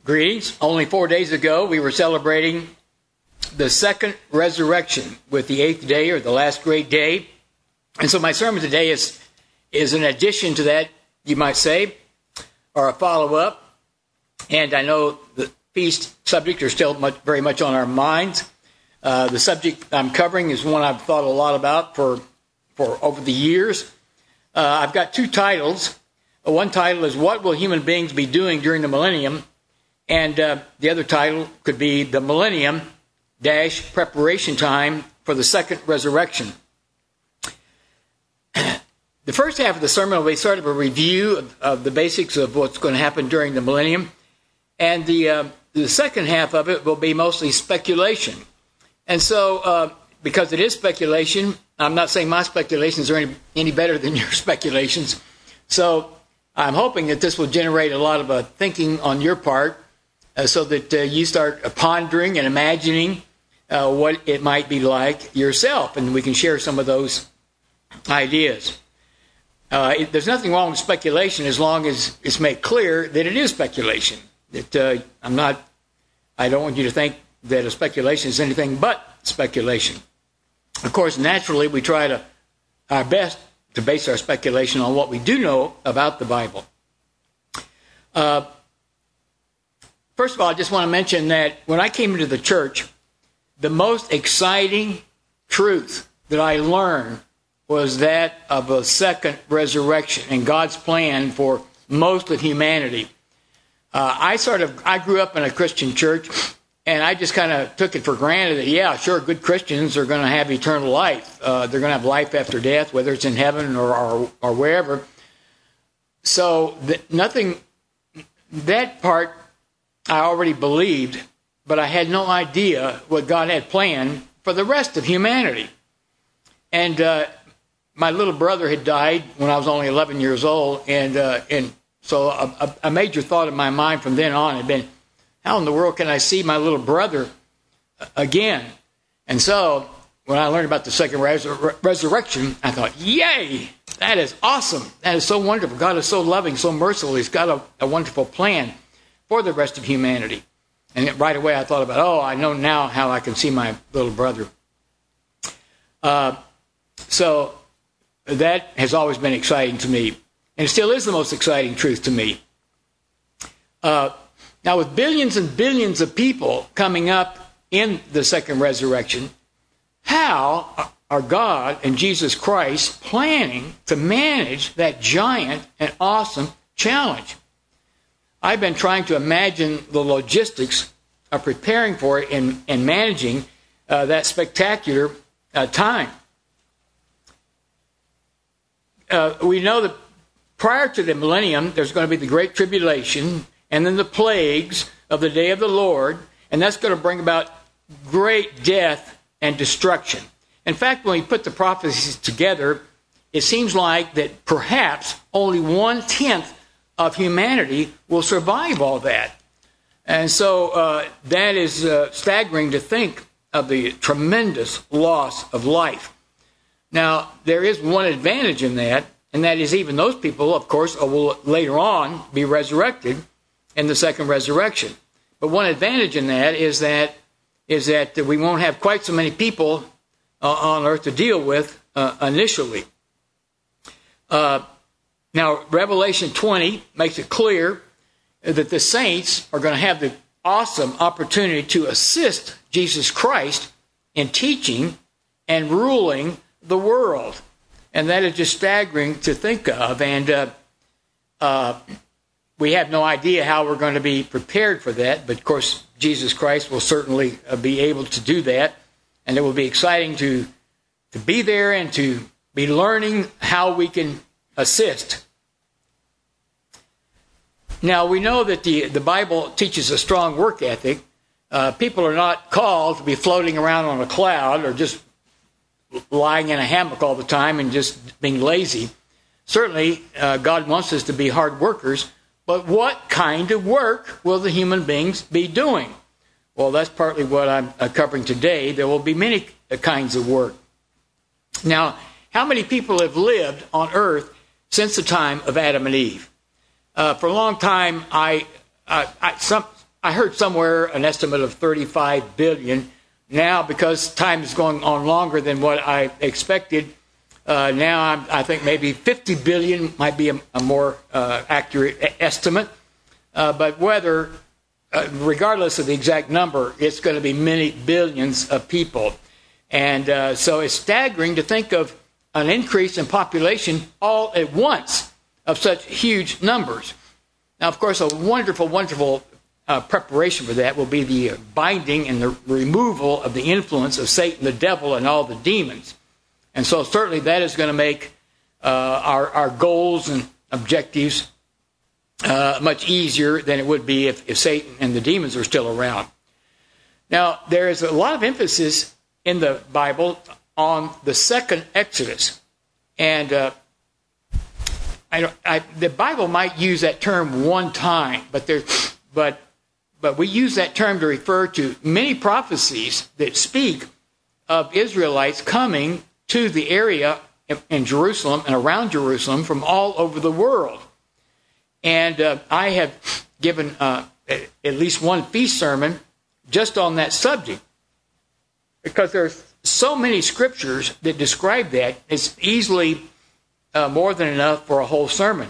Greetings. Only 4 days ago, we were celebrating the second resurrection with the eighth day, or the last great day. And so my sermon today is an addition to that, you might say, or a follow-up. And I know the feast subjects are still very much on our minds. The subject I'm covering is one I've thought a lot about for over the years. I've got two titles. One title is, What Will Human Beings Be Doing During the Millennium? And the other title could be The Millennium Preparation Time for the Second Resurrection. The first half of the sermon will be sort of a review of the basics of what's going to happen during the millennium. And the second half of it will be mostly speculation. And so, because it is speculation, I'm not saying my speculations are any better than your speculations. So I'm hoping that this will generate a lot of thinking on your part, so that you start pondering and imagining what it might be like yourself, and we can share some of those ideas. There's nothing wrong with speculation as long as it's made clear that it is speculation. That I don't want you to think that a speculation is anything but speculation. Of course, naturally, we try our best to base our speculation on what we do know about the Bible. First of all, I just want to mention that when I came into the church, the most exciting truth that I learned was that of a second resurrection and God's plan for most of humanity. I grew up in a Christian church, and I just kind of took it for granted that, yeah, sure, good Christians are going to have eternal life. They're going to have life after death, whether it's in heaven or wherever. So that part I already believed, but I had no idea what God had planned for the rest of humanity. And my little brother had died when I was only 11 years old, and so a major thought in my mind from then on had been, how in the world can I see my little brother again? And so when I learned about the second resurrection, I thought, yay, that is awesome. That is so wonderful. God is so loving, so merciful. He's got a wonderful plan for the rest of humanity. And right away I thought about, I know now how I can see my little brother. So that has always been exciting to me. And it still is the most exciting truth to me. Now, with billions and billions of people coming up in the second resurrection, how are God and Jesus Christ planning to manage that giant and awesome challenge? I've been trying to imagine the logistics of preparing for it and managing that spectacular time. We know that prior to the millennium, there's going to be the Great Tribulation, and then the plagues of the day of the Lord, and that's going to bring about great death and destruction. In fact, when we put the prophecies together, it seems like that perhaps only 1/10 of humanity will survive all that. And so that is staggering to think of the tremendous loss of life. Now, there is one advantage in that, and that is even those people, of course, will later on be resurrected in the second resurrection. But one advantage in that is that we won't have quite so many people on earth to deal with initially. Now, Revelation 20 makes it clear that the saints are going to have the awesome opportunity to assist Jesus Christ in teaching and ruling the world. And that is just staggering to think of. And we have no idea how we're going to be prepared for that. But, of course, Jesus Christ will certainly be able to do that. And it will be exciting to be there and to be learning how we can assist. Now, we know that the Bible teaches a strong work ethic. People are not called to be floating around on a cloud or just lying in a hammock all the time and just being lazy. Certainly, God wants us to be hard workers, but what kind of work will the human beings be doing? Well, that's partly what I'm covering today. There will be many kinds of work. Now, how many people have lived on earth since the time of Adam and Eve? For a long time, I heard somewhere an estimate of 35 billion. Now, because time is going on longer than what I expected, now I think maybe 50 billion might be a more accurate estimate. But whether, regardless of the exact number, it's going to be many billions of people. And so it's staggering to think of an increase in population all at once of such huge numbers. Now, of course, a wonderful, wonderful preparation for that will be the binding and the removal of the influence of Satan, the devil, and all the demons. And so certainly that is going to make our goals and objectives much easier than it would be if Satan and the demons are still around. Now, there is a lot of emphasis in the Bible on the second Exodus. And the Bible might use that term one time, but we use that term to refer to many prophecies that speak of Israelites coming to the area in Jerusalem and around Jerusalem from all over the world. And I have given at least one feast sermon just on that subject, because there's so many scriptures that describe that. It's easily more than enough for a whole sermon.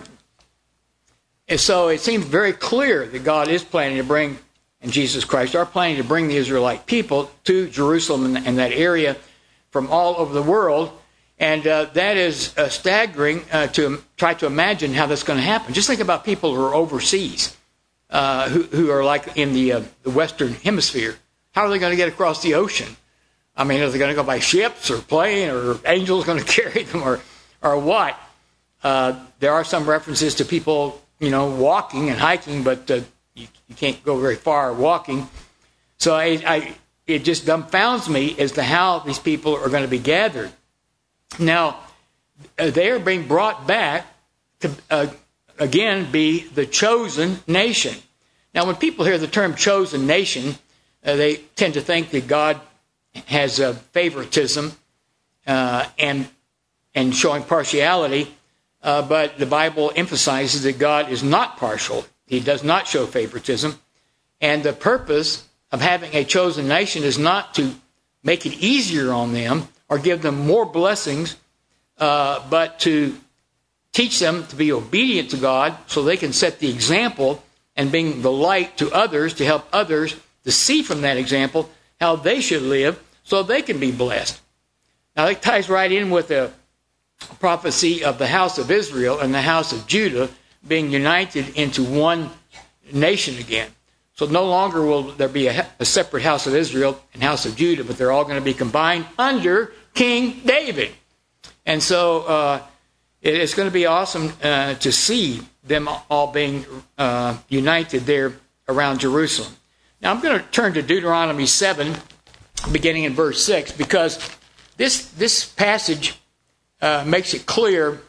And so it seems very clear that God is planning to bring, and Jesus Christ are planning to bring the Israelite people to Jerusalem and that area from all over the world. And that is staggering to try to imagine how that's going to happen. Just think about people who are overseas, who are like in the Western Hemisphere. How are they going to get across the ocean? I mean, are they going to go by ships or plane, or angels going to carry them, or what? There are some references to people, walking and hiking, but you can't go very far walking. So it just dumbfounds me as to how these people are going to be gathered. Now, they are being brought back to, again, be the chosen nation. Now, when people hear the term chosen nation, they tend to think that God has favoritism and showing partiality, but the Bible emphasizes that God is not partial. He does not show favoritism. And the purpose of having a chosen nation is not to make it easier on them or give them more blessings, but to teach them to be obedient to God so they can set the example and bring the light to others to help others to see from that example how they should live so they can be blessed. Now, that ties right in with the prophecy of the house of Israel and the house of Judah being united into one nation again. So no longer will there be a separate house of Israel and house of Judah, but they're all going to be combined under King David. And so it's going to be awesome to see them all being united there around Jerusalem. Now I'm going to turn to Deuteronomy 7, beginning in verse 6, because this passage makes it clear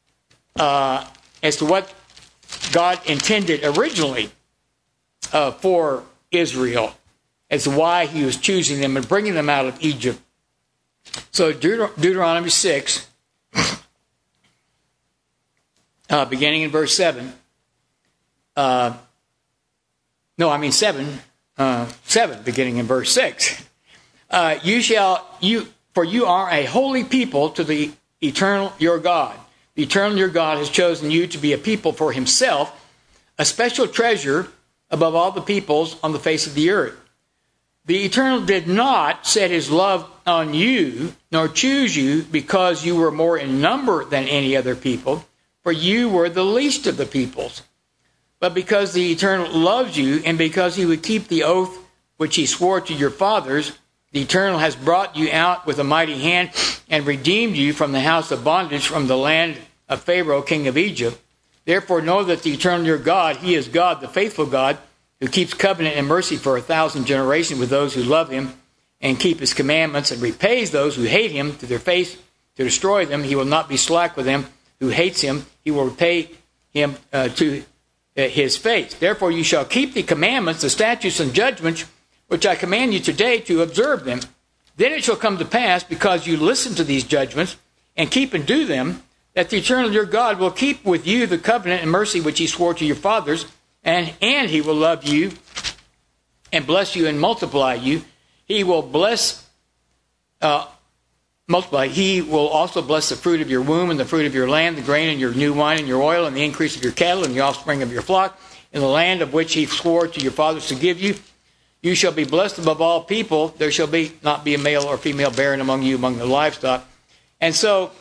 as to what God intended originally for Israel, as to why he was choosing them and bringing them out of Egypt. So Deuteronomy 6, beginning in verse 7. 7, beginning in verse 6. For you are a holy people to the eternal your God. The eternal your God has chosen you to be a people for himself, a special treasure above all the peoples on the face of the earth. The Eternal did not set his love on you, nor choose you because you were more in number than any other people, for you were the least of the peoples. But because the Eternal loves you, and because he would keep the oath which he swore to your fathers, the Eternal has brought you out with a mighty hand and redeemed you from the house of bondage, from the land of Pharaoh, king of Egypt. Therefore know that the Eternal your God, he is God, the faithful God, who keeps covenant and mercy for 1,000 generations with those who love him and keep his commandments, and repays those who hate him to their face to destroy them. He will not be slack with them who hates him. He will repay him to his face. Therefore you shall keep the commandments, the statutes, and judgments, which I command you today to observe them. Then it shall come to pass, because you listen to these judgments and keep and do them, that the Eternal your God will keep with you the covenant and mercy which he swore to your fathers, and he will love you and bless you and multiply you. He will multiply. He will also bless the fruit of your womb and the fruit of your land, the grain and your new wine and your oil and the increase of your cattle and the offspring of your flock in the land of which he swore to your fathers to give you. You shall be blessed above all people. There shall not be a male or female barren among you, among the livestock. And so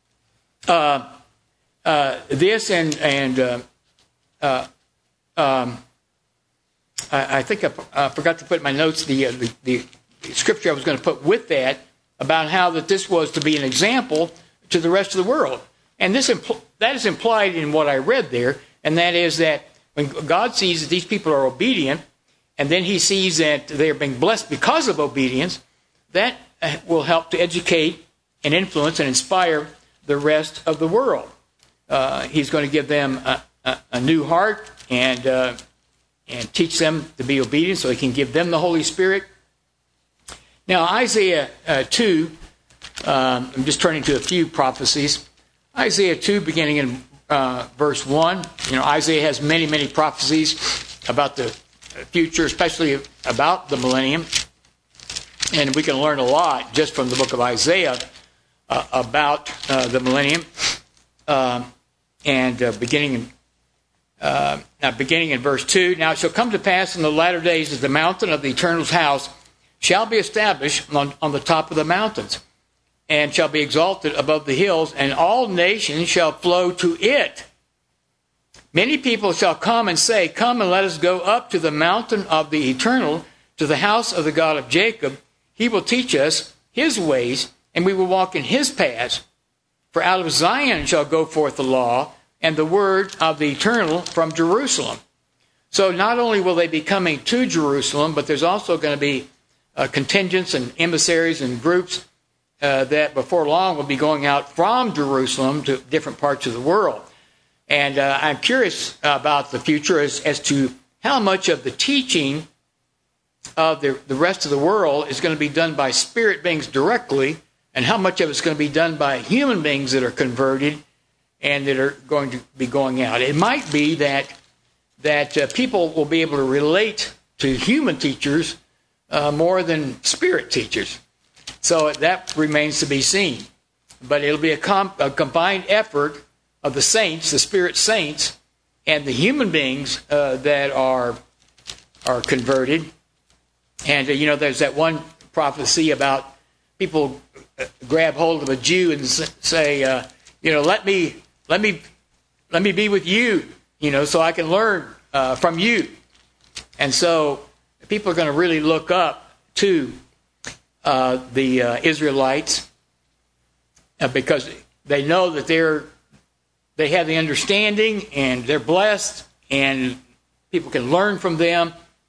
this I think I forgot to put in my notes the scripture I was going to put with that about how that this was to be an example to the rest of the world. And that is implied in what I read there, and that is that when God sees that these people are obedient, and then he sees that they are being blessed because of obedience, that will help to educate and influence and inspire the rest of the world. He's going to give them a new heart and teach them to be obedient so he can give them the Holy Spirit. Now, Isaiah 2, I'm just turning to a few prophecies. Isaiah 2, beginning in verse 1. Isaiah has many, many prophecies about the future, especially about the millennium. And we can learn a lot just from the book of Isaiah about the millennium. Beginning in verse 2, now it shall come to pass in the latter days that the mountain of the Eternal's house shall be established on the top of the mountains, and shall be exalted above the hills, and all nations shall flow to it. Many people shall come and say, come and let us go up to the mountain of the Eternal, to the house of the God of Jacob. He will teach us his ways, and we will walk in his paths. For out of Zion shall go forth the law, and the word of the Eternal from Jerusalem. So not only will they be coming to Jerusalem, but there's also going to be contingents and emissaries and groups that before long will be going out from Jerusalem to different parts of the world. And I'm curious about the future as to how much of the teaching of the rest of the world is going to be done by spirit beings directly, and how much of it's going to be done by human beings that are converted and that are going to be going out. It might be that people will be able to relate to human teachers more than spirit teachers. So that remains to be seen. But it'll be a combined effort of the saints, the spirit saints, and the human beings that are converted. And, there's that one prophecy about people grab hold of a Jew and say, let me be with you, so I can learn from you. And so people are going to really look up to the Israelites because they know that they have the understanding and they're blessed and people can learn from them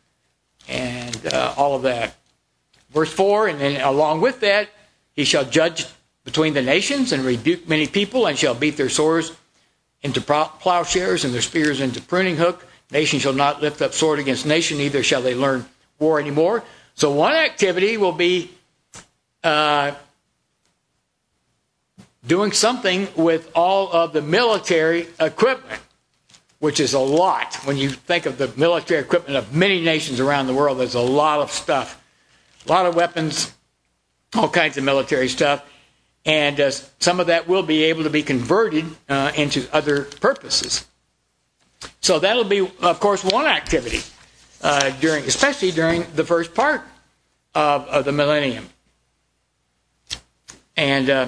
and all of that. Verse 4, and then along with that, he shall judge between the nations and rebuke many people and shall beat their swords into plowshares and their spears into pruning hook. Nation shall not lift up sword against nation, neither shall they learn war anymore. So one activity will be doing something with all of the military equipment, which is a lot. When you think of the military equipment of many nations around the world, there's a lot of stuff, a lot of weapons, all kinds of military stuff. And some of that will be able to be converted into other purposes. So that'll be, of course, one activity, especially during the first part of the millennium. And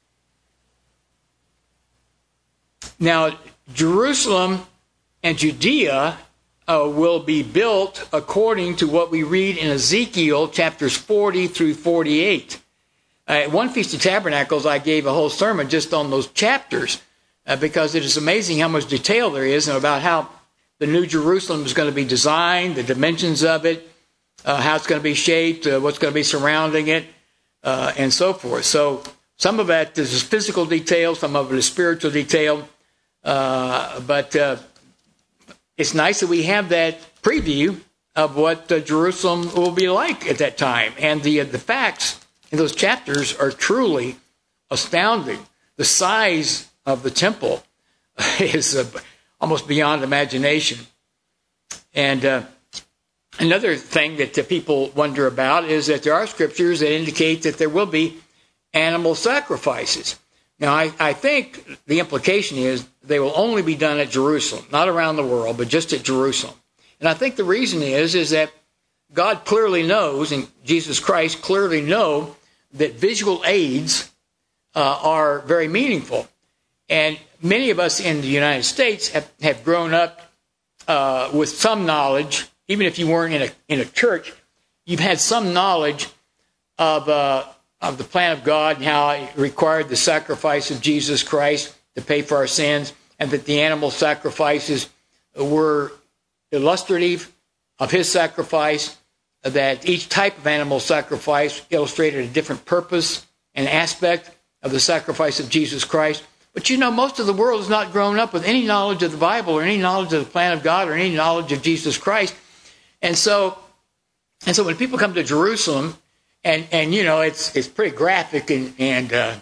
now Jerusalem and Judea will be built according to what we read in Ezekiel chapters 40 through 48. At one Feast of Tabernacles, I gave a whole sermon just on those chapters because it is amazing how much detail there is and about how the New Jerusalem is going to be designed, the dimensions of it, how it's going to be shaped, what's going to be surrounding it, and so forth. So some of that is physical detail, some of it is spiritual detail, but it's nice that we have that preview of what Jerusalem will be like at that time. And the facts in those chapters are truly astounding. The size of the temple is almost beyond imagination. And Another thing that people wonder about is that there are scriptures that indicate that there will be animal sacrifices. Now, I think the implication is they will only be done at Jerusalem, not around the world, but just at Jerusalem. And I think the reason is that God clearly knows, and Jesus Christ clearly know, that visual aids are very meaningful. And many of us in the United States have grown up with some knowledge. Even if you weren't in a church, you've had some knowledge of the plan of God and how it required the sacrifice of Jesus Christ to pay for our sins, and that the animal sacrifices were illustrative of his sacrifice, that each type of animal sacrifice illustrated a different purpose and aspect of the sacrifice of Jesus Christ. But most of the world has not grown up with any knowledge of the Bible or any knowledge of the plan of God or any knowledge of Jesus Christ. And so when people come to Jerusalem, and it's pretty graphic and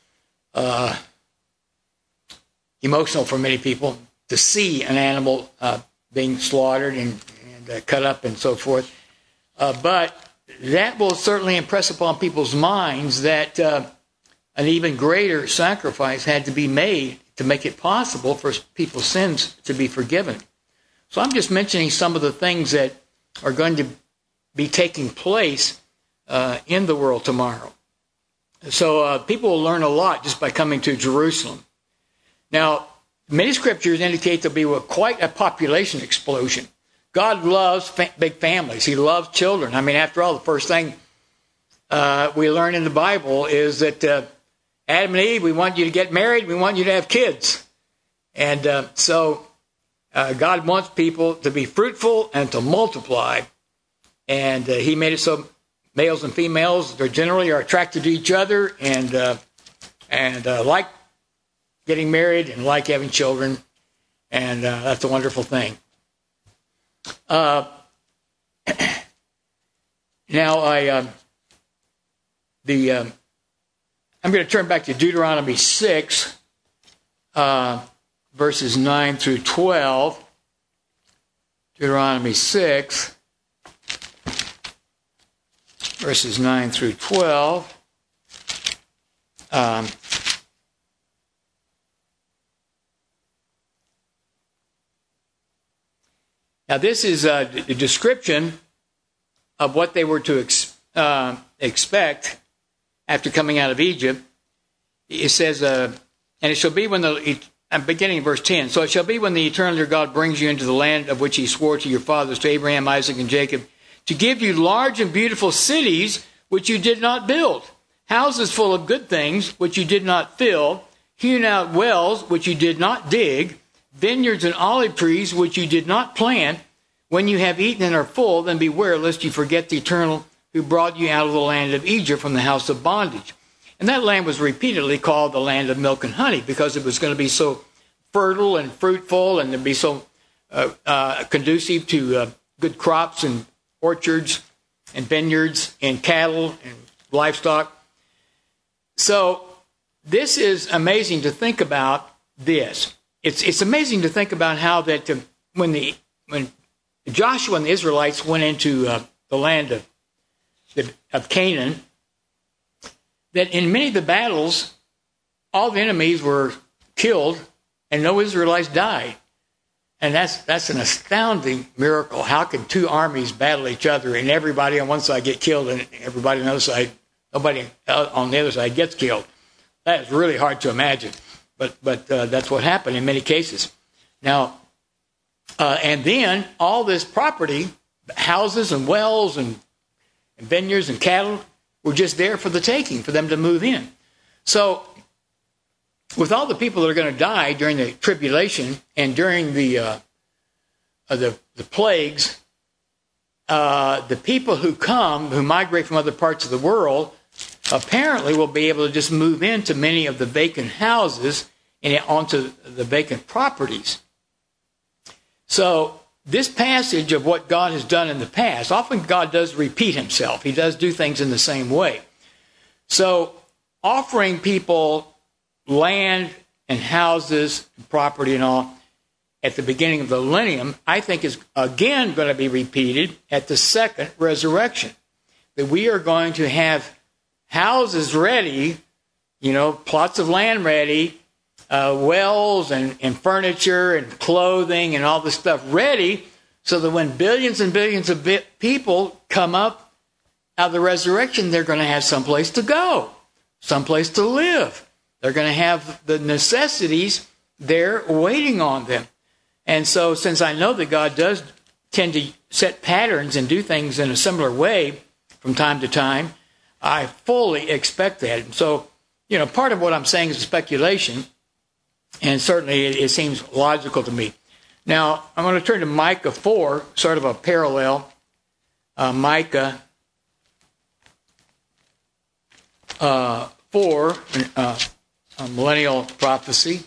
emotional for many people to see an animal being slaughtered and cut up and so forth. But that will certainly impress upon people's minds that an even greater sacrifice had to be made to make it possible for people's sins to be forgiven. So I'm just mentioning some of the things that are going to be taking place in the world tomorrow. So people will learn a lot just by coming to Jerusalem. Now, many scriptures indicate there'll be quite a population explosion. God loves big families. He loves children. I mean, after all, the first thing we learn in the Bible is that Adam and Eve, we want you to get married. We want you to have kids. And so God wants people to be fruitful and to multiply. And he made it so males and females, they generally are attracted to each other and like getting married and like having children. And that's a wonderful thing. Now, I'm going to turn back to Deuteronomy 6, verses 9 through 12. Deuteronomy 6, verses 9 through 12. Now, this is a description of what they were to expect after coming out of Egypt. It says, and it shall be when I'm beginning in verse 10. So it shall be when the eternal your God brings you into the land of which he swore to your fathers, to Abraham, Isaac, and Jacob, to give you large and beautiful cities which you did not build, houses full of good things which you did not fill, hewn out wells which you did not dig, vineyards and olive trees which you did not plant. When you have eaten and are full, then beware lest you forget the Eternal who brought you out of the land of Egypt from the house of bondage. And that land was repeatedly called the land of milk and honey because it was going to be so fertile and fruitful and to be so conducive to good crops and orchards and vineyards and cattle and livestock. So this is amazing to think about this. It's amazing to think about how that when Joshua and the Israelites went into the land of Canaan, that in many of the battles, all the enemies were killed and no Israelites died. And that's an astounding miracle. How can two armies battle each other and everybody on one side get killed and everybody on the other side, nobody on the other side gets killed? That is really hard to imagine. But that's what happened in many cases. Now, and then all this property, houses and wells and vineyards and cattle, were just there for the taking, for them to move in. So, with all the people that are going to die during the tribulation and during the plagues, the people who migrate from other parts of the world, apparently will be able to just move into many of the vacant houses and onto the vacant properties. So this passage of what God has done in the past, often God does repeat himself. He does do things in the same way. So offering people land and houses and property and all at the beginning of the millennium, I think is again going to be repeated at the second resurrection. That we are going to have houses ready, plots of land ready, wells and furniture and clothing and all this stuff ready, so that when billions and billions of people come up out of the resurrection, they're going to have someplace to go, someplace to live. They're going to have the necessities there waiting on them. And so since I know that God does tend to set patterns and do things in a similar way from time to time, I fully expect that. And so, part of what I'm saying is speculation, and certainly it seems logical to me. Now, I'm going to turn to Micah 4, sort of a parallel. Micah 4, a millennial prophecy,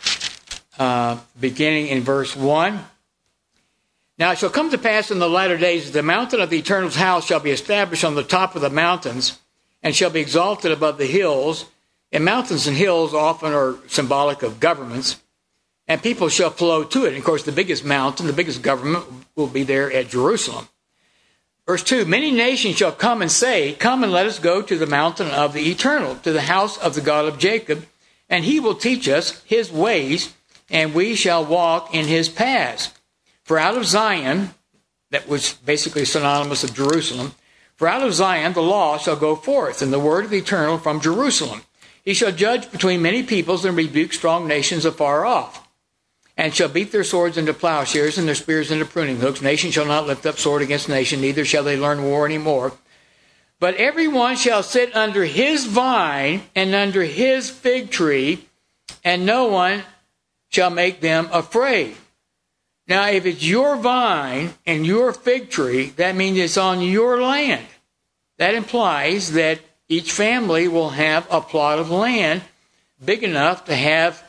beginning in verse 1. Now it shall come to pass in the latter days that the mountain of the Eternal's house shall be established on the top of the mountains, and shall be exalted above the hills. And mountains and hills often are symbolic of governments, and people shall flow to it. And of course, the biggest mountain, the biggest government will be there at Jerusalem. Verse 2, many nations shall come and say, come and let us go to the mountain of the Eternal, to the house of the God of Jacob, and he will teach us his ways, and we shall walk in his paths. For out of Zion, that was basically synonymous of Jerusalem, for out of Zion the law shall go forth, and the word of the Eternal from Jerusalem. He shall judge between many peoples and rebuke strong nations afar off, and shall beat their swords into plowshares and their spears into pruning hooks. Nation shall not lift up sword against nation, neither shall they learn war any more. But every one shall sit under his vine and under his fig tree, and no one shall make them afraid. Now, if it's your vine and your fig tree, that means it's on your land. That implies that each family will have a plot of land big enough to have,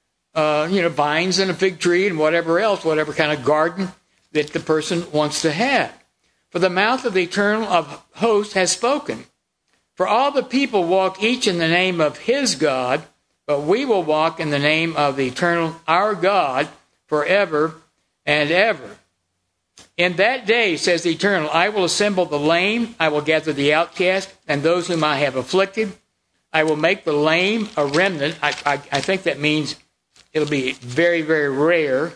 vines and a fig tree and whatever else, whatever kind of garden that the person wants to have. For the mouth of the Eternal of hosts has spoken. For all the people walk each in the name of his God, but we will walk in the name of the Eternal, our God, forever and ever. In that day, says the Eternal, I will assemble the lame, I will gather the outcast, and those whom I have afflicted. I will make the lame a remnant. I think that means it'll be very, very rare.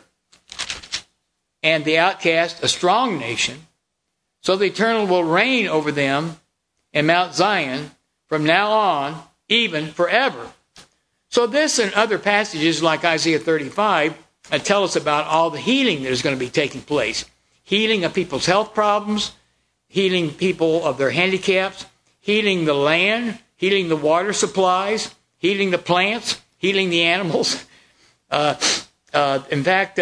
And the outcast, a strong nation. So the Eternal will reign over them in Mount Zion from now on, even forever. So this and other passages like Isaiah 35 tell us about all the healing that is going to be taking place. Healing of people's health problems, healing people of their handicaps, healing the land, healing the water supplies, healing the plants, healing the animals. In fact,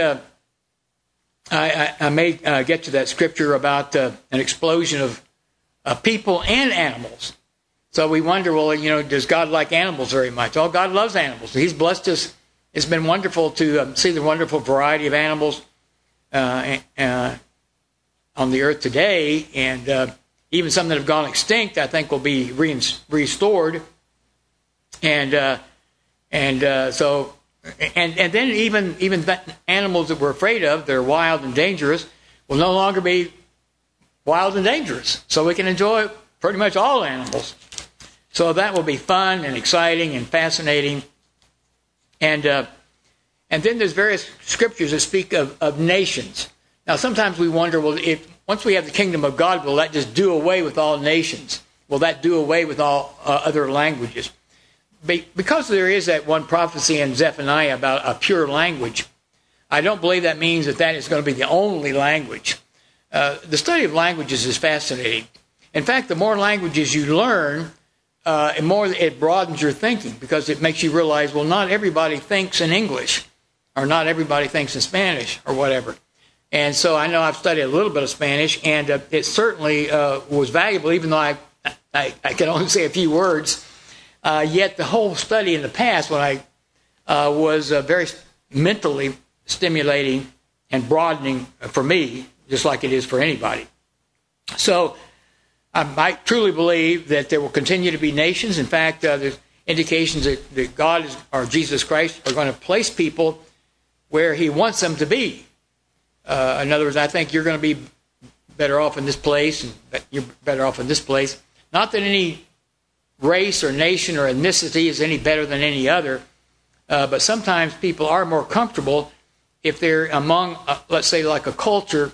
I may get to that scripture about an explosion of people and animals. So we wonder, well, does God like animals very much? Oh, God loves animals. He's blessed us. It's been wonderful to see the wonderful variety of animals on the earth today, and even some that have gone extinct, I think, will be restored. And then even animals that we're afraid of, they're wild and dangerous, will no longer be wild and dangerous. So we can enjoy pretty much all animals. So that will be fun and exciting and fascinating. And then there's various scriptures that speak of nations. Now, sometimes we wonder, well, if once we have the kingdom of God, will that just do away with all nations? Will that do away with all other languages? Because there is that one prophecy in Zephaniah about a pure language, I don't believe that means that is going to be the only language. The study of languages is fascinating. In fact, the more languages you learn, the more it broadens your thinking, because it makes you realize, well, not everybody thinks in English, or not everybody thinks in Spanish, or whatever. And so I know I've studied a little bit of Spanish, and it certainly was valuable, even though I can only say a few words. Yet the whole study in the past, when I was very mentally stimulating and broadening for me, just like it is for anybody. So I might truly believe that there will continue to be nations. In fact, there's indications that God or Jesus Christ are going to place people where he wants them to be. In other words, I think you're going to be better off in this place, and you're better off in this place. Not that any race or nation or ethnicity is any better than any other, but sometimes people are more comfortable if they're among, let's say, like a culture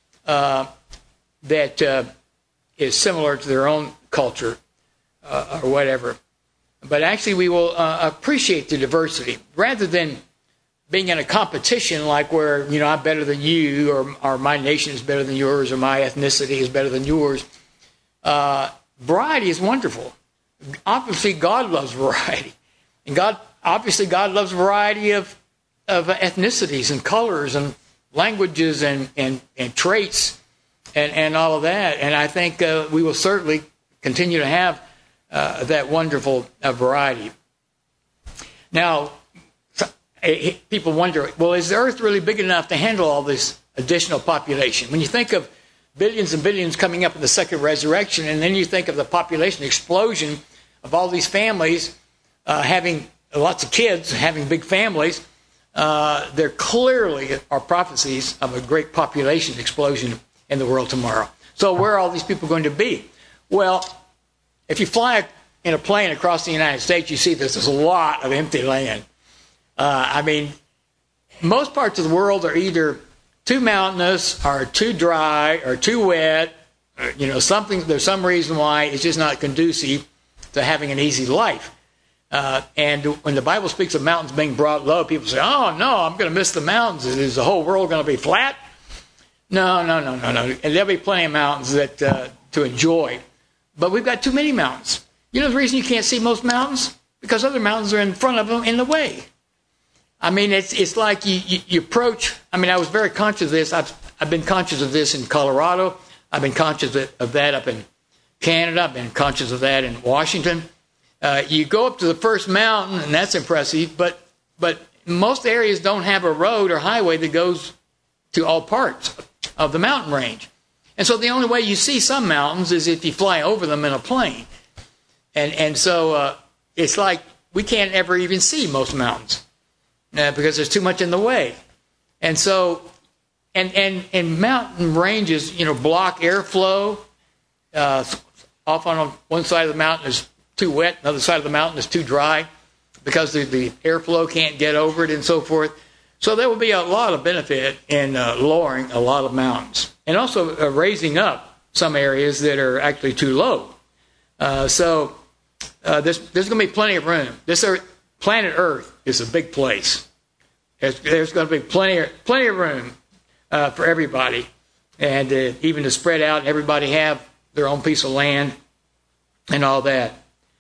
that is similar to their own culture or whatever. But actually, we will appreciate the diversity rather than being in a competition like where, I'm better than you, or my nation is better than yours, or my ethnicity is better than yours. Variety is wonderful. Obviously, God loves variety. And God loves variety of ethnicities and colors and languages and traits and all of that. And I think we will certainly continue to have that wonderful variety. Now, people wonder, well, is the earth really big enough to handle all this additional population? When you think of billions and billions coming up in the second resurrection, and then you think of the population explosion of all these families having lots of kids, having big families, there clearly are prophecies of a great population explosion in the world tomorrow. So where are all these people going to be? Well, if you fly in a plane across the United States, you see there's a lot of empty land. Most parts of the world are either too mountainous or too dry or too wet. There's some reason why it's just not conducive to having an easy life. And when the Bible speaks of mountains being brought low, people say, oh, no, I'm going to miss the mountains. Is the whole world going to be flat? No. And there'll be plenty of mountains that to enjoy. But we've got too many mountains. You know the reason you can't see most mountains? Because other mountains are in front of them in the way. It's like you approach. I was very conscious of this. I've been conscious of this in Colorado. I've been conscious of that up in Canada. I've been conscious of that in Washington. You go up to the first mountain, and that's impressive, but most areas don't have a road or highway that goes to all parts of the mountain range. And so the only way you see some mountains is if you fly over them in a plane. And so it's like we can't ever even see most mountains because there's too much in the way. And so, and mountain ranges, block airflow. Off on one side of the mountain is too wet, another side of the mountain is too dry because the airflow can't get over it and so forth. So there will be a lot of benefit in lowering a lot of mountains and also raising up some areas that are actually too low. So there's going to be plenty of room. Planet Earth is a big place. There's going to be plenty of room for everybody, and even to spread out and everybody have their own piece of land and all that.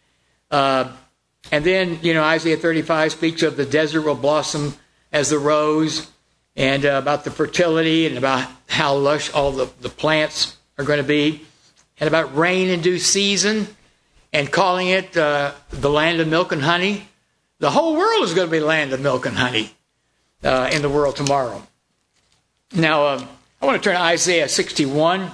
And then, Isaiah 35 speaks of the desert will blossom as the rose, and about the fertility and about how lush all the plants are going to be, and about rain in due season, and calling it the land of milk and honey. The whole world is going to be land of milk and honey in the world tomorrow. Now, I want to turn to Isaiah 61.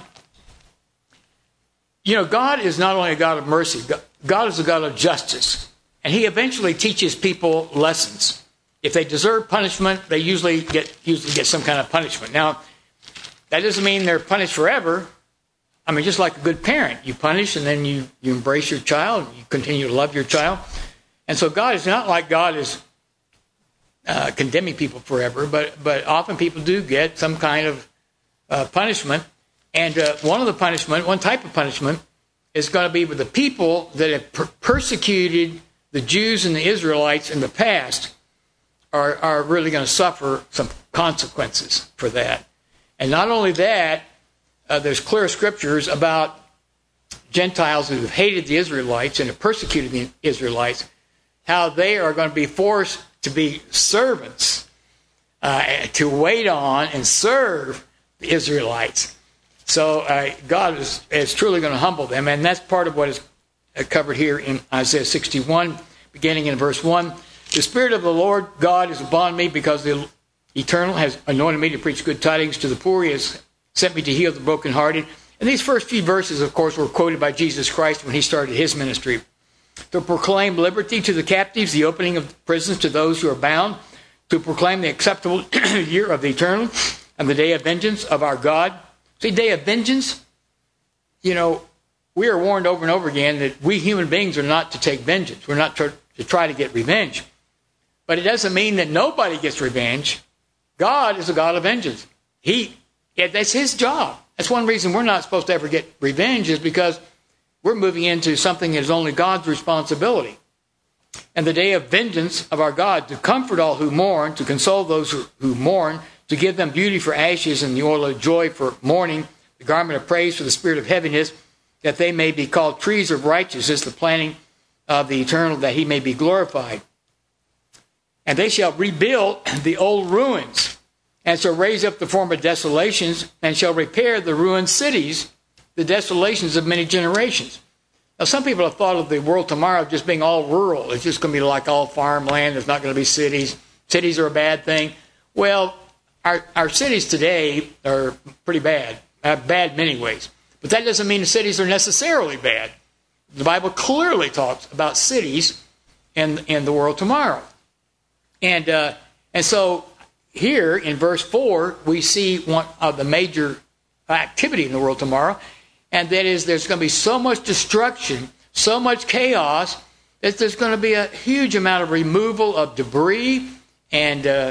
God is not only a God of mercy, God is a God of justice. And he eventually teaches people lessons. If they deserve punishment, they usually get some kind of punishment. Now, that doesn't mean they're punished forever. Just like a good parent, you punish and then you embrace your child, and you continue to love your child. And so God is not like God is condemning people forever, but often people do get some kind of punishment. And one type of punishment is going to be with the people that have persecuted the Jews and the Israelites in the past are really going to suffer some consequences for that. And not only that, there's clear scriptures about Gentiles who have hated the Israelites and have persecuted the Israelites, how they are going to be forced to be servants, to wait on and serve the Israelites. So God is truly going to humble them, and that's part of what is covered here in Isaiah 61, beginning in verse 1. The Spirit of the Lord God is upon me, because the Eternal has anointed me to preach good tidings to the poor. He has sent me to heal the brokenhearted. And these first few verses, of course, were quoted by Jesus Christ when he started his ministry. To proclaim liberty to the captives, the opening of prisons to those who are bound, to proclaim the acceptable year of the eternal and the day of vengeance of our God. See, day of vengeance, we are warned over and over again that we human beings are not to take vengeance. We're not to try to get revenge. But it doesn't mean that nobody gets revenge. God is a God of vengeance. That's his job. That's one reason we're not supposed to ever get revenge, is because we're moving into something that is only God's responsibility. And the day of vengeance of our God, to comfort all who mourn, to console those who mourn, to give them beauty for ashes and the oil of joy for mourning, the garment of praise for the spirit of heaviness, that they may be called trees of righteousness, the planting of the eternal, that he may be glorified. And they shall rebuild the old ruins, and shall raise up the former desolations, and shall repair the ruined cities, the desolations of many generations. Now, some people have thought of the world tomorrow just being all rural. It's just going to be like all farmland. There's not going to be cities. Cities are a bad thing. Well, our cities today are pretty bad. Bad in many ways. But that doesn't mean the cities are necessarily bad. The Bible clearly talks about cities in the world tomorrow. And so here in verse 4, we see one of the major activity in the world tomorrow. And that is, there's going to be so much destruction, so much chaos, that there's going to be a huge amount of removal of debris and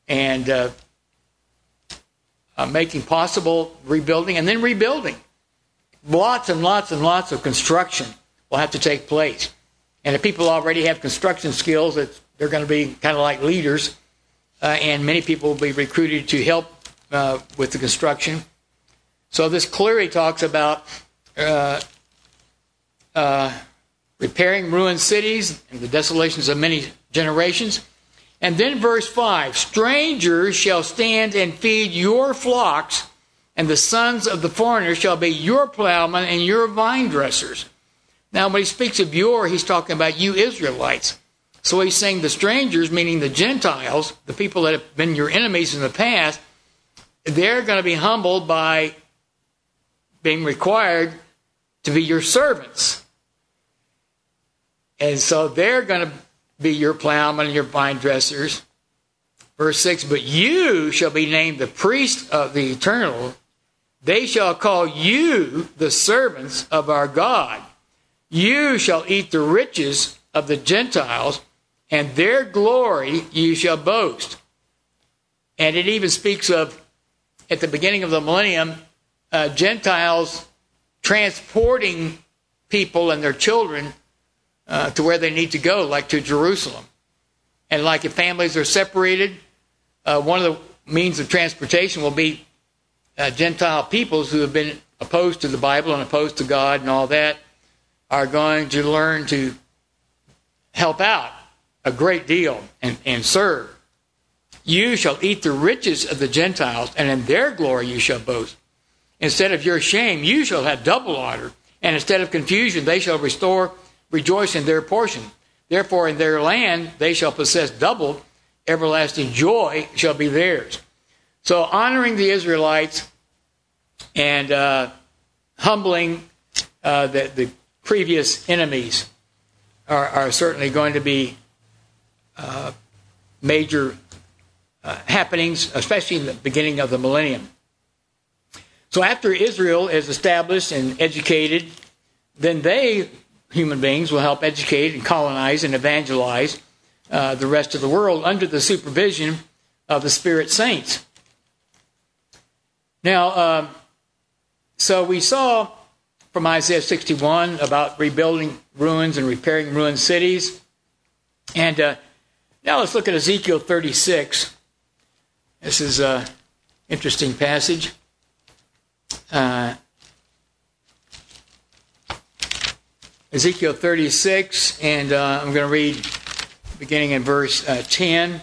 making possible rebuilding and then rebuilding. Lots and lots and lots of construction will have to take place. And if people already have construction skills, they're going to be kind of like leaders, and many people will be recruited to help with the construction. So this clearly talks about repairing ruined cities and the desolations of many generations. And then verse 5, strangers shall stand and feed your flocks, and the sons of the foreigners shall be your plowmen and your vine dressers. Now, when he speaks of your, he's talking about you Israelites. So he's saying the strangers, meaning the Gentiles, the people that have been your enemies in the past, they're going to be humbled by being required to be your servants. And so they're going to be your plowmen and your vine dressers. Verse 6, but you shall be named the priest of the eternal. They shall call you the servants of our God. You shall eat the riches of the Gentiles, and their glory you shall boast. And it even speaks of, at the beginning of the millennium, Gentiles transporting people and their children to where they need to go, like to Jerusalem. And like if families are separated, one of the means of transportation will be Gentile peoples who have been opposed to the Bible and opposed to God and all that are going to learn to help out a great deal and serve. You shall eat the riches of the Gentiles, and in their glory you shall boast. Instead of your shame, you shall have double honor, and instead of confusion, they shall rejoice in their portion. Therefore, in their land they shall possess double, everlasting joy shall be theirs. So, honoring the Israelites and humbling the previous enemies are certainly going to be major happenings, especially in the beginning of the millennium. So after Israel is established and educated, then they, human beings, will help educate and colonize and evangelize the rest of the world under the supervision of the Spirit saints. Now, so we saw from Isaiah 61 about rebuilding ruins and repairing ruined cities. And now let's look at Ezekiel 36. This is an interesting passage. Ezekiel 36, and I'm going to read beginning in verse 10.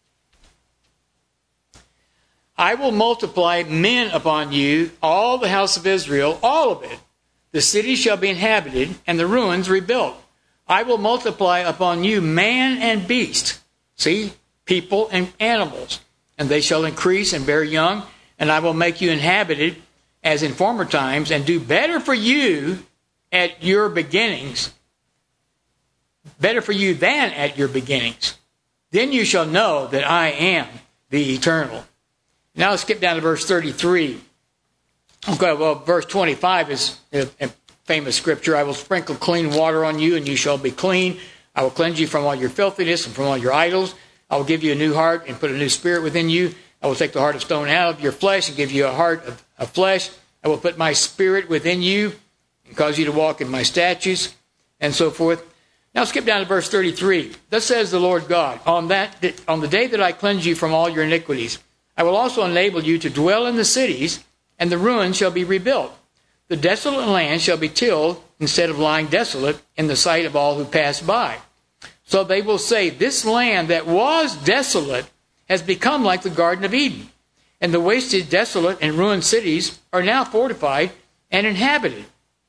I will multiply men upon you, all the house of Israel, all of it. The city shall be inhabited, and the ruins rebuilt. I will multiply upon you man and beast, see, people and animals, and they shall increase and bear young, and I will make you inhabited as in former times, and do better for you at your beginnings, better for you than at your beginnings. Then you shall know that I am the Eternal. Now let's skip down to verse 33. Okay, well, verse 25 is a famous scripture. I will sprinkle clean water on you, and you shall be clean. I will cleanse you from all your filthiness and from all your idols. I will give you a new heart and put a new spirit within you. I will take the heart of stone out of your flesh and give you a heart of flesh. I will put my spirit within you and cause you to walk in my statutes, and so forth. Now skip down to verse 33. Thus says the Lord God, on the day that I cleanse you from all your iniquities, I will also enable you to dwell in the cities, and the ruins shall be rebuilt. The desolate land shall be tilled instead of lying desolate in the sight of all who pass by. So they will say, this land that was desolate has become like the Garden of Eden, and the wasted, desolate, and ruined cities are now fortified and inhabited.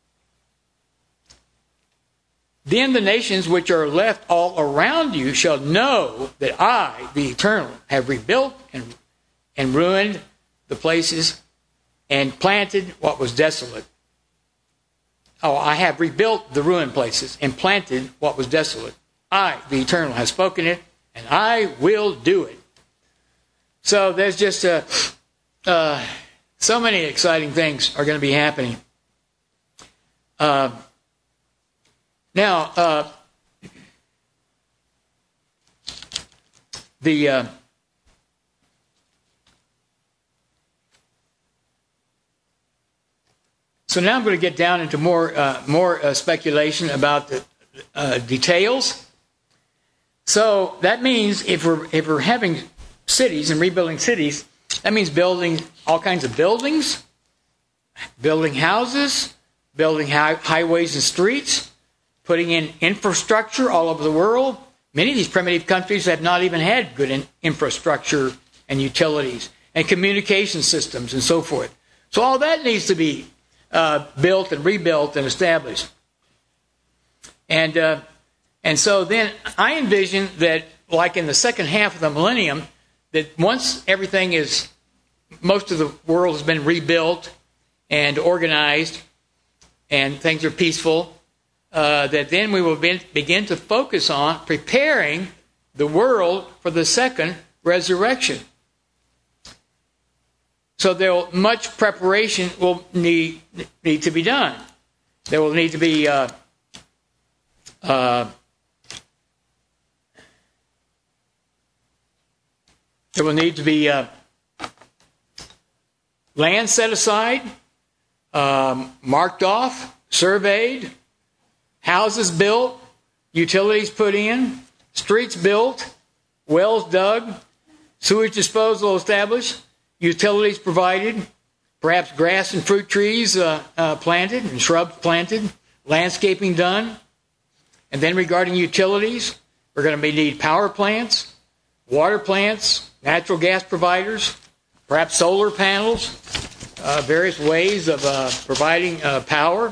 Then the nations which are left all around you shall know that I, the Eternal, have rebuilt and ruined the places and planted what was desolate. Oh, I have rebuilt the ruined places and planted what was desolate. I, the Eternal, have spoken it, and I will do it. So there's just so many exciting things are going to be happening. So now I'm going to get down into more speculation about the details. So that means if we're having cities and rebuilding cities, that means building all kinds of buildings, building houses, building highways and streets, putting in infrastructure all over the world. Many of these primitive countries have not even had good infrastructure and utilities and communication systems and so forth. So all that needs to be built and rebuilt and established. And so then I envision that, like in the second half of the millennium, that once most of the world has been rebuilt and organized and things are peaceful, that then we will begin to focus on preparing the world for the second resurrection. So much preparation will need to be done. There will need to be land set aside, marked off, surveyed, houses built, utilities put in, streets built, wells dug, sewage disposal established, utilities provided, perhaps grass and fruit trees planted and shrubs planted, landscaping done. And then regarding utilities, we're going to need power plants, water plants, natural gas providers, perhaps solar panels, various ways of providing power.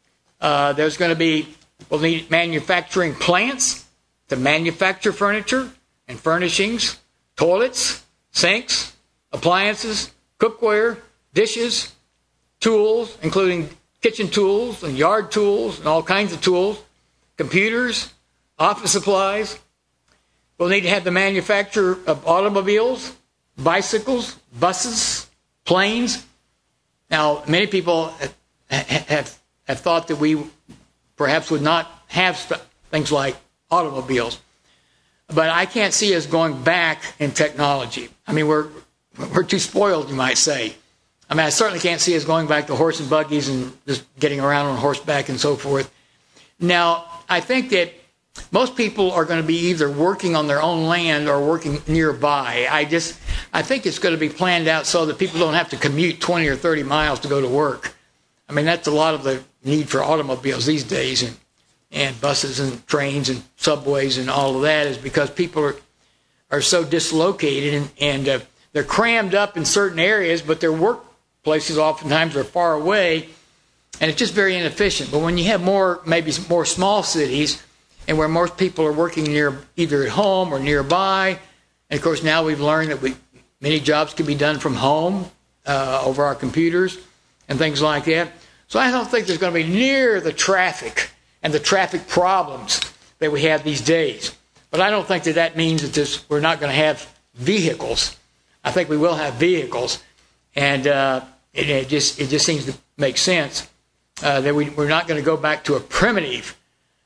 We'll need manufacturing plants to manufacture furniture and furnishings, toilets, sinks, appliances, cookware, dishes, tools, including kitchen tools and yard tools and all kinds of tools, computers, office supplies. We'll need to have the manufacture of automobiles, bicycles, buses, planes. Now, many people have thought that we perhaps would not have things like automobiles. But I can't see us going back in technology. I mean, we're too spoiled, you might say. I mean, I certainly can't see us going back to horse and buggies and just getting around on horseback and so forth. Now, I think that most people are going to be either working on their own land or working nearby. I think it's going to be planned out so that people don't have to commute 20 or 30 miles to go to work. I mean, that's a lot of the need for automobiles these days, and buses and trains and subways and all of that is because people are so dislocated and they're crammed up in certain areas, but their workplaces oftentimes are far away, and it's just very inefficient. But when you have maybe more small cities, and where most people are working either at home or nearby, and of course now we've learned that many jobs can be done from home over our computers and things like that. So I don't think there's going to be near the traffic and the traffic problems that we have these days. But I don't think that means that we're not going to have vehicles. I think we will have vehicles, and it just seems to make sense that we're not going to go back to a primitive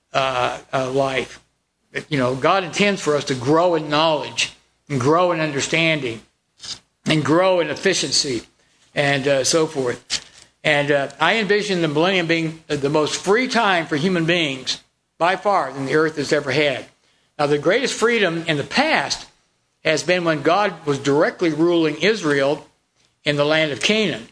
life. God intends for us to grow in knowledge and grow in understanding and grow in efficiency and so forth. And I envision the millennium being the most free time for human beings by far than the earth has ever had. Now, the greatest freedom in the past has been when God was directly ruling Israel in the land of Canaan.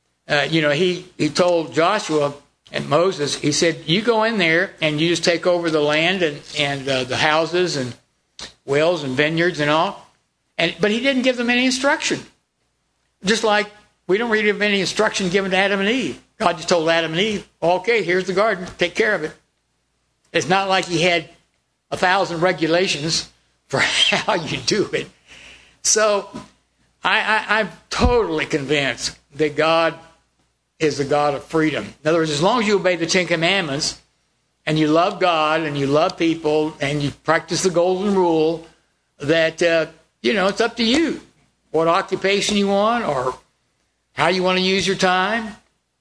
He told Joshua and Moses, he said, you go in there and you just take over the land and the houses and wells and vineyards and all. But he didn't give them any instruction. Just like we don't really have any instruction given to Adam and Eve. God just told Adam and Eve, okay, here's the garden, take care of it. It's not like he had 1,000 regulations for how you do it. So I'm totally convinced that God is the God of freedom. In other words, as long as you obey the Ten Commandments and you love God and you love people and you practice the golden rule, that, it's up to you what occupation you want or how you want to use your time.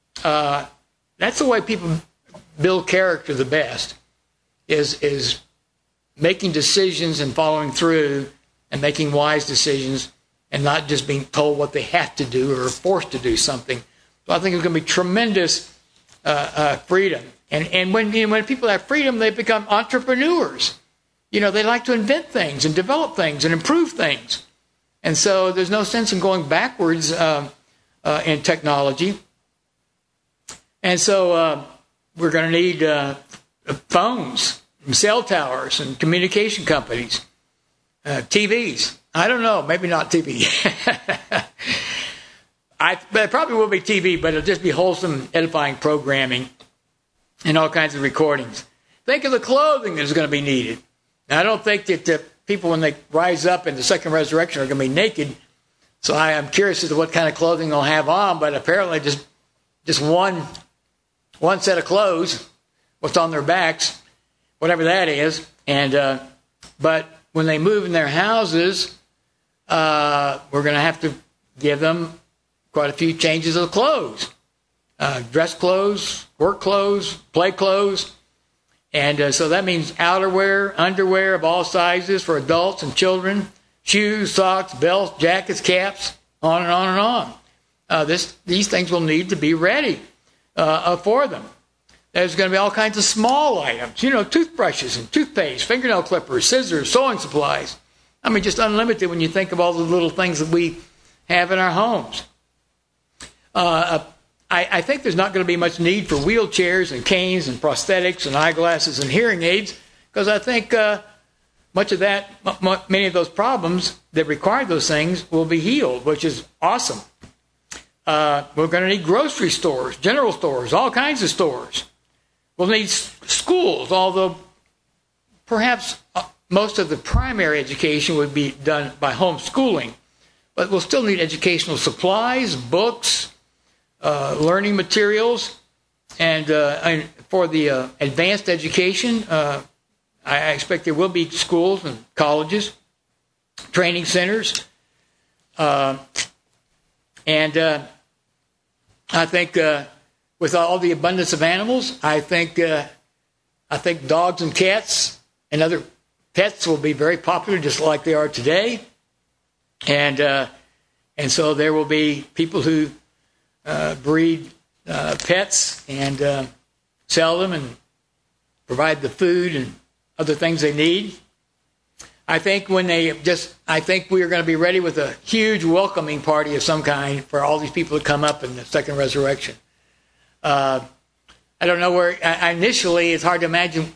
That's the way people build character the best, is making decisions and following through and making wise decisions and not just being told what they have to do or forced to do something. So I think there's going to be tremendous freedom. And when people have freedom, they become entrepreneurs. They like to invent things and develop things and improve things. And so there's no sense in going backwards in technology. And so we're going to need phones, and cell towers, and communication companies, TVs. I don't know, maybe not TV. It probably will be TV, but it'll just be wholesome, edifying programming and all kinds of recordings. Think of the clothing that's going to be needed. Now, I don't think that people, when they rise up in the second resurrection, are going to be naked. So I am curious as to what kind of clothing they'll have on, but apparently just one set of clothes, what's on their backs, whatever that is. And but when they move in their houses, we're going to have to give them quite a few changes of clothes. Dress clothes, work clothes, play clothes. And so that means outerwear, underwear of all sizes for adults and children, shoes, socks, belts, jackets, caps, on and on and on. These things will need to be ready for them. There's going to be all kinds of small items, toothbrushes and toothpaste, fingernail clippers, scissors, sewing supplies. I mean, just unlimited when you think of all the little things that we have in our homes. I think there's not going to be much need for wheelchairs and canes and prosthetics and eyeglasses and hearing aids, because I think many of those problems that require those things will be healed, which is awesome. We're going to need grocery stores, general stores, all kinds of stores. We'll need schools, although perhaps most of the primary education would be done by homeschooling. But we'll still need educational supplies, books, learning materials, and for the advanced education, I expect there will be schools and colleges, training centers, and I think with all the abundance of animals, I think dogs and cats and other pets will be very popular, just like they are today, and so there will be people who breed pets and sell them and provide the food and other things they need. I think we are going to be ready with a huge welcoming party of some kind for all these people to come up in the second resurrection. I don't know where. Initially, it's hard to imagine.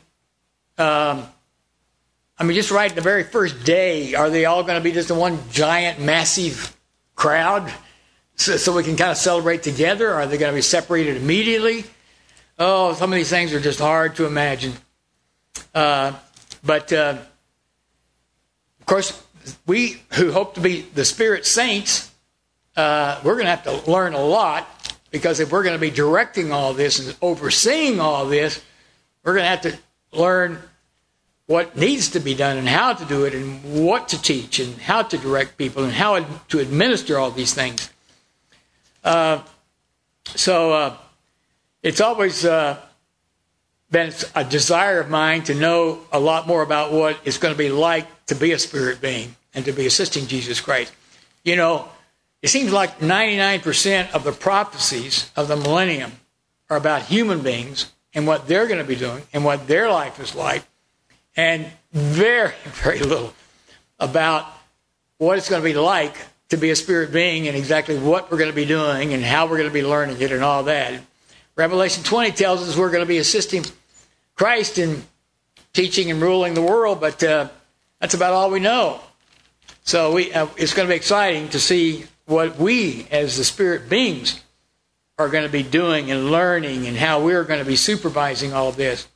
Just right in the very first day, are they all going to be just in one giant, massive crowd? So we can kind of celebrate together? Are they going to be separated immediately? Oh, some of these things are just hard to imagine. But of course, we who hope to be the Spirit saints, we're going to have to learn a lot, because if we're going to be directing all this and overseeing all this, we're going to have to learn what needs to be done and how to do it and what to teach and how to direct people and how to administer all these things. So it's always been a desire of mine to know a lot more about what it's going to be like to be a spirit being and to be assisting Jesus Christ. You know, it seems like 99% of the prophecies of the millennium are about human beings and what they're going to be doing and what their life is like, and very, very little about what it's going to be like to be a spirit being and exactly what we're going to be doing and how we're going to be learning it and all that. Revelation 20 tells us we're going to be assisting Christ in teaching and ruling the world, but that's about all we know. So it's going to be exciting to see what we, as the spirit beings, are going to be doing and learning and how we're going to be supervising all of this.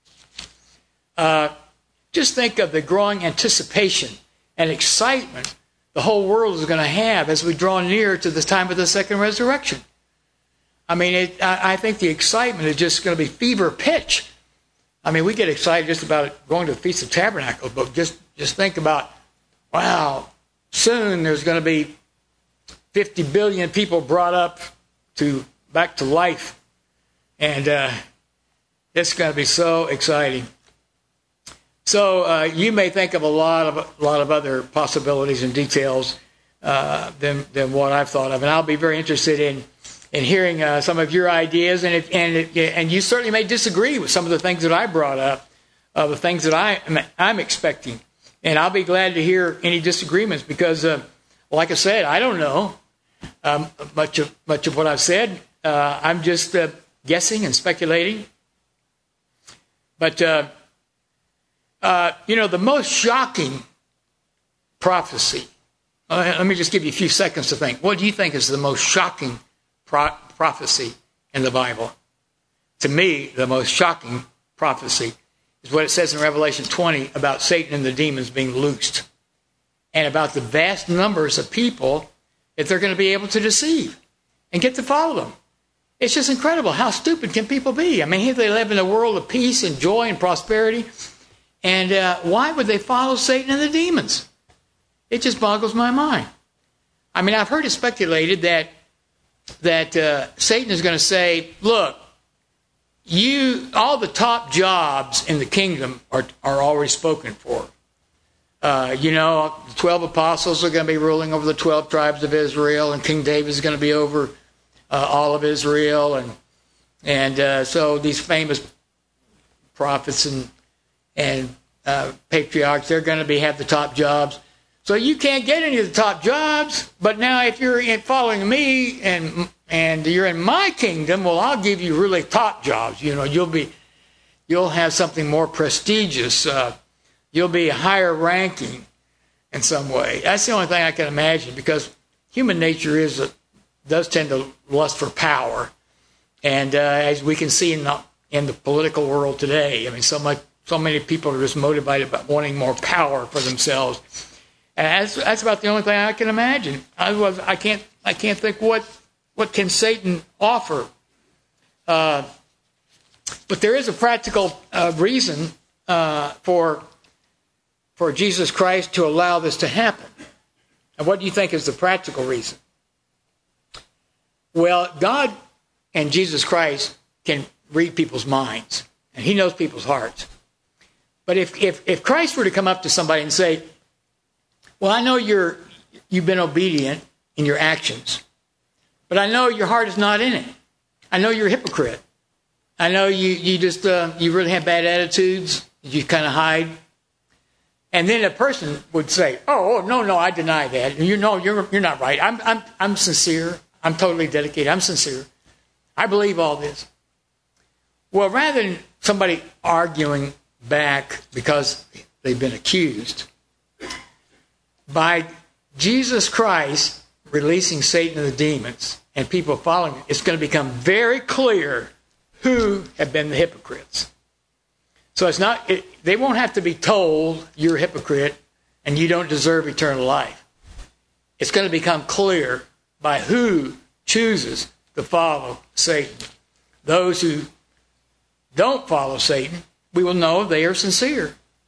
Just think of the growing anticipation and excitement the whole world is going to have as we draw near to the time of the second resurrection. I mean, I think the excitement is just going to be fever pitch. I mean, we get excited just about going to the Feast of Tabernacles, but just think about, wow, soon there's going to be 50 billion people brought up back to life, and it's going to be so exciting. So you may think of a lot of other possibilities and details than what I've thought of, and I'll be very interested in hearing some of your ideas, and you certainly may disagree with some of the things that I brought up, the things that I'm expecting, and I'll be glad to hear any disagreements because, like I said, I don't know much of what I've said. I'm just guessing and speculating, but the most shocking prophecy. Let me just give you a few seconds to think. What do you think is the most shocking prophecy in the Bible? To me, the most shocking prophecy is what it says in Revelation 20 about Satan and the demons being loosed, and about the vast numbers of people that they're going to be able to deceive and get to follow them. It's just incredible. How stupid can people be? I mean, here they live in a world of peace and joy and prosperity, and why would they follow Satan and the demons? It just boggles my mind. I mean, I've heard it speculated that Satan is going to say, look, all the top jobs in the kingdom are already spoken for. The 12 apostles are going to be ruling over the 12 tribes of Israel, and King David is going to be over all of Israel, and so these famous prophets and patriarchs, they're going to have the top jobs. So you can't get any of the top jobs, but now if you're following me and you're in my kingdom, well, I'll give you really top jobs. You'll have something more prestigious. You'll be higher ranking in some way. That's the only thing I can imagine, because human nature does tend to lust for power, and as we can see in the political world today, I mean, so many people are just motivated by wanting more power for themselves. And that's about the only thing I can imagine. I can't think what can Satan offer. But there is a practical reason for Jesus Christ to allow this to happen. And what do you think is the practical reason? Well, God and Jesus Christ can read people's minds, and He knows people's hearts. But if Christ were to come up to somebody and say, well, I know you've been obedient in your actions, but I know your heart is not in it. I know you're a hypocrite. I know you really have bad attitudes. You kind of hide. And then a person would say, "Oh no, I deny that. You're not right. I'm sincere. I'm totally dedicated. I'm sincere. I believe all this." Well, rather than somebody arguing back because they've been accused, by Jesus Christ releasing Satan and the demons and people following him, it's going to become very clear who have been the hypocrites. So they won't have to be told you're a hypocrite and you don't deserve eternal life. It's going to become clear by who chooses to follow Satan. Those who don't follow Satan, we will know they are sincere.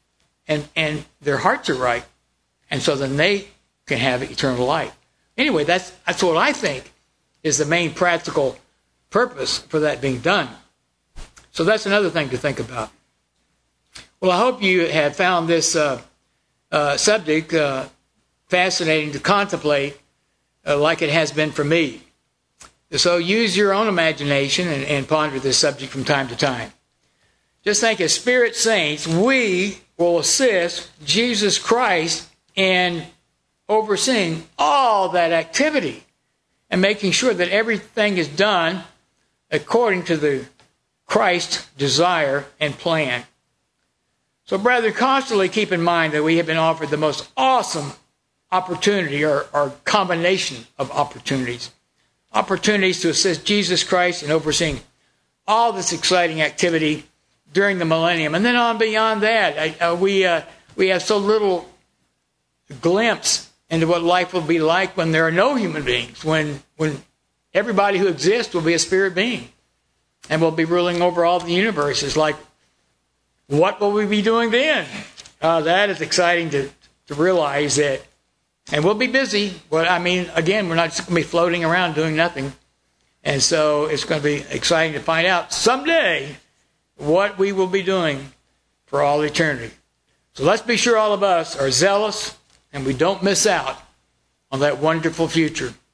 and their hearts are right. And so then they can have eternal life. Anyway, that's what I think is the main practical purpose for that being done. So that's another thing to think about. Well, I hope you have found this subject fascinating to contemplate like it has been for me. So use your own imagination and ponder this subject from time to time. Just think, as Spirit saints, we will assist Jesus Christ in overseeing all that activity and making sure that everything is done according to the Christ's desire and plan. So, brethren, constantly keep in mind that we have been offered the most awesome opportunity or combination of opportunities to assist Jesus Christ in overseeing all this exciting activity during the millennium. And then on beyond that, we have so little glimpse into what life will be like when there are no human beings, when everybody who exists will be a spirit being and will be ruling over all the universe. It's like, what will we be doing then? That is exciting to realize that. And we'll be busy. But I mean, again, we're not just going to be floating around doing nothing. And so it's going to be exciting to find out someday what we will be doing for all eternity. So let's be sure all of us are zealous and we don't miss out on that wonderful future.